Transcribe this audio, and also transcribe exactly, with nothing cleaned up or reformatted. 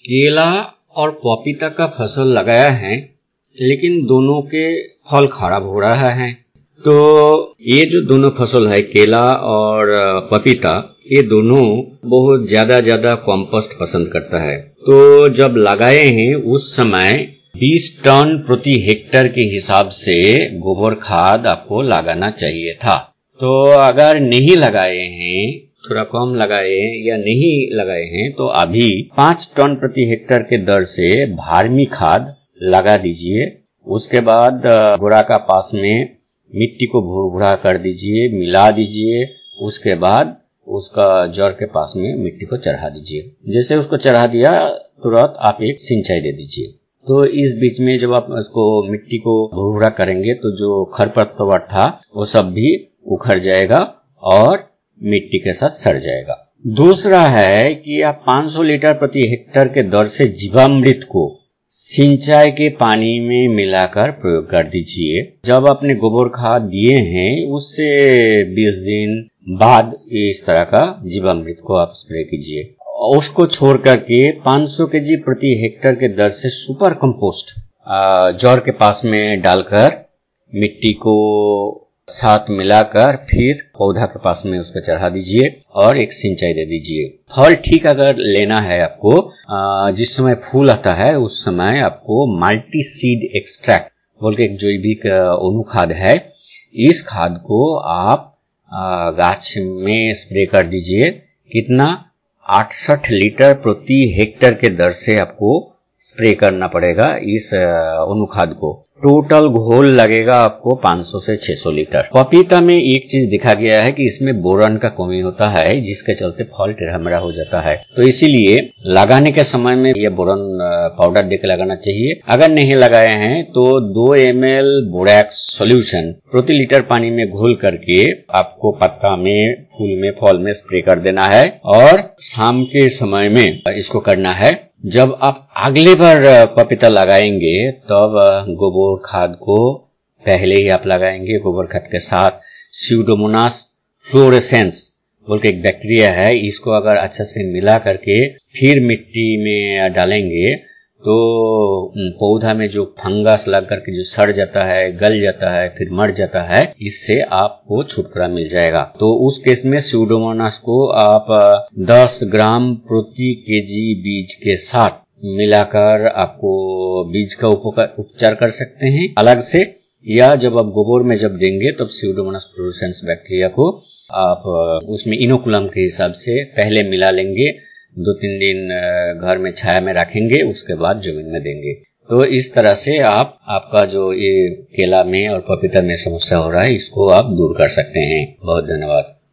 केला और पपीता का फसल लगाया है, लेकिन दोनों के फल खराब हो रहा है। तो ये जो दोनों फसल है, केला और पपीता, ये दोनों बहुत ज्यादा ज्यादा कंपोस्ट पसंद करता है। तो जब लगाए हैं उस समय बीस टन प्रति हेक्टेयर के हिसाब से गोबर खाद आपको लगाना चाहिए था। तो अगर नहीं लगाए हैं, थोड़ा कम लगाए हैं या नहीं लगाए हैं, तो अभी पांच टन प्रति हेक्टेयर के दर से भार्मी खाद लगा दीजिए। उसके बाद गोरा का पास में मिट्टी को भुरभुरा कर दीजिए, मिला दीजिए। उसके बाद उसका जड़ के पास में मिट्टी को चढ़ा दीजिए। जैसे उसको चढ़ा दिया, तुरंत आप एक सिंचाई दे दीजिए। तो इस बीच में जब आप उसको मिट्टी को भुरभुरा करेंगे तो जो खरपतवार था वो सब भी उखड़ जाएगा और मिट्टी के साथ सड़ जाएगा। दूसरा है कि आप पाँच सौ लीटर प्रति हेक्टेयर के दर से जीवामृत को सिंचाई के पानी में मिलाकर प्रयोग कर दीजिए। जब आपने गोबर खाद दिए हैं उससे बीस दिन बाद इस तरह का जीवामृत को आप स्प्रे कीजिए। उसको छोड़ करके पाँच सौ केजी प्रति हेक्टेयर के दर से सुपर कंपोस्ट जड़ के पास में डालकर मिट्टी को साथ मिलाकर फिर पौधा के पास में उसको चढ़ा दीजिए और एक सिंचाई दे दीजिए। फल ठीक अगर लेना है आपको, जिस समय फूल आता है उस समय आपको मल्टी सीड एक्सट्रैक्ट बोल के एक जैविक अनुखाद है। इस खाद को आप गाछ में स्प्रे कर दीजिए। कितना? अड़सठ लीटर प्रति हेक्टेयर के दर से आपको स्प्रे करना पड़ेगा इस अनुखाद को। टोटल घोल लगेगा आपको पाँच सौ से छह सौ लीटर। पपीता में एक चीज दिखा गया है कि इसमें बोरॉन का कमी होता है, जिसके चलते फल टेढ़ा-मेढ़ा हो जाता है। तो इसीलिए लगाने के समय में ये बोरॉन पाउडर देकर लगाना चाहिए। अगर नहीं लगाए हैं तो दो एम एल बोरैक्स सॉल्यूशन प्रति लीटर पानी में घोल करके आपको पत्ता में, फूल में, फल में स्प्रे कर देना है और शाम के समय में इसको करना है। जब आप अगले बार पपीता लगाएंगे तब गोबर खाद को पहले ही आप लगाएंगे। गोबर खाद के साथ स्यूडोमोनास फ्लोरेसेंस बोल के एक बैक्टीरिया है, इसको अगर अच्छा से मिला करके फिर मिट्टी में डालेंगे तो पौधा में जो फंगस लग करके जो सड़ जाता है, गल जाता है, फिर मर जाता है, इससे आपको छुटकारा मिल जाएगा। तो उस केस में स्यूडोमोनास को आप दस ग्राम प्रति केजी बीज के साथ मिलाकर आपको बीज का उपचार कर सकते हैं अलग से, या जब आप गोबर में जब देंगे तब स्यूडोमोनास फ्लोरेसेंस बैक्टीरिया को आप उसमें इनोकुलम के हिसाब से पहले मिला लेंगे। दो तीन दिन घर में छाया में रखेंगे, उसके बाद जमीन में देंगे। तो इस तरह से आप आपका जो ये केला में और पपीता में समस्या हो रहा है इसको आप दूर कर सकते हैं। बहुत धन्यवाद।